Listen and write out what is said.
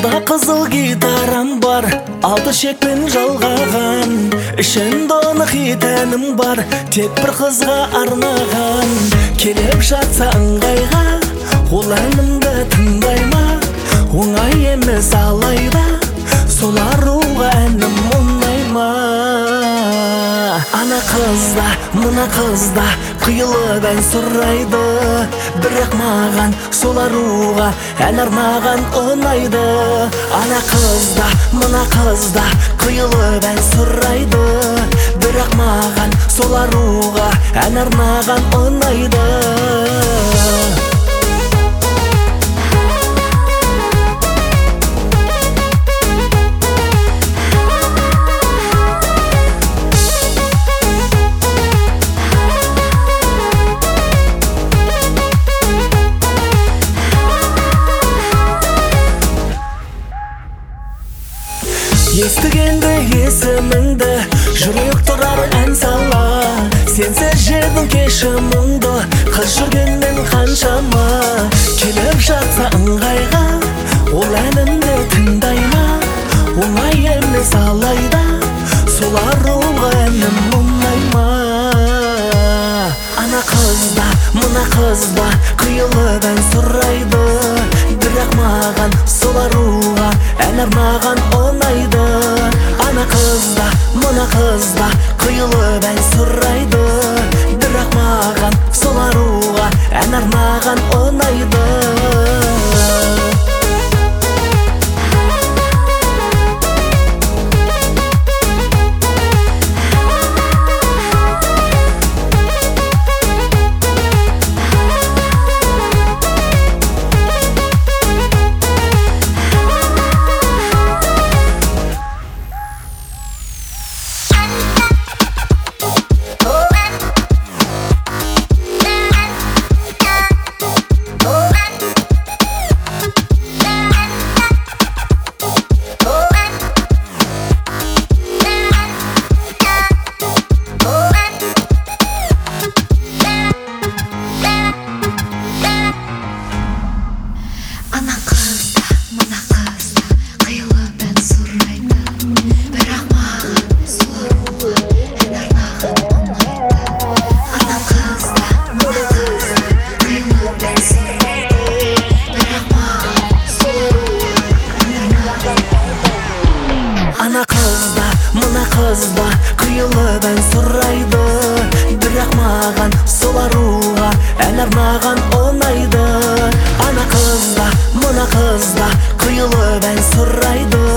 Ана қызыл гитарам бар, алты шекпен жалғаған. Ішінде оны хит әнім бар, тек бір қызға арнаған. Келіп жатса ыңғайға, ол әнімді тыңдай ма? Оңай емес алайда, сол аруға әнім ұнай ма? Ана қызда, мына қызда құйылып ән сұрайды, бірақ маған сол аруға ән арнаған ұнайды. Ана қызда, мына қызда құйылып ән сұрайды, бірақ маған сол аруға ән арнаған ұнайды. Естігенде есіміңді, жүрек тұрар ән сала. Сенсіз жердің кешіміңді, қыз жүргенмен қаншама. Келіп жатса ыңғайға, ол әнімді тыңдай ма? Оңай емес алайда, сол аруға әнім ұнай ма? Ана қызда, мына қызда құйылып ән сұрайды, бірақ маған сол аруға ән арнаған ұнайды. Ана қызда, мына қызда құйылып ән сұрайды, бірақ маған сол аруға ән арнаған ұнайды. Ана қызда, мына қызда құйылып ән сұрайды, бірақ маған сол аруға ән арнаған ұнайды. Ана қызда, мына қызда құйылып ән сұрайды,